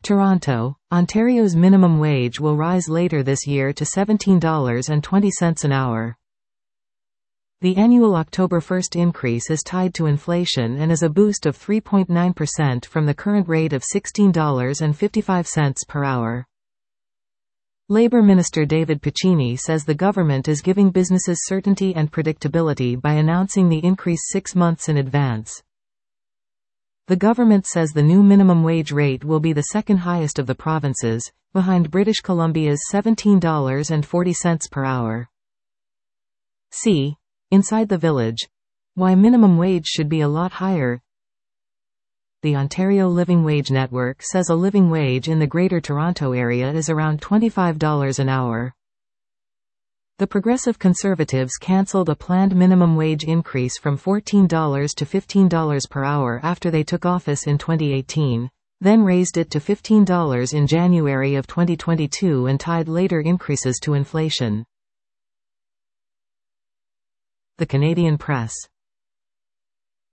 Toronto, Ontario's minimum wage will rise later this year to $17.20 an hour. The annual October 1 increase is tied to inflation and is a boost of 3.9% from the current rate of $16.55 per hour. Labour Minister David Piccini says the government is giving businesses certainty and predictability by announcing the increase 6 months in advance. The government says the new minimum wage rate will be the second highest of the provinces, behind British Columbia's $17.40 per hour. See, Inside the Village. Why minimum wage should be a lot higher. The Ontario Living Wage Network says a living wage in the Greater Toronto Area is around $25 an hour. The Progressive Conservatives cancelled a planned minimum wage increase from $14 to $15 per hour after they took office in 2018, then raised it to $15 in January of 2022 and tied later increases to inflation. The Canadian Press.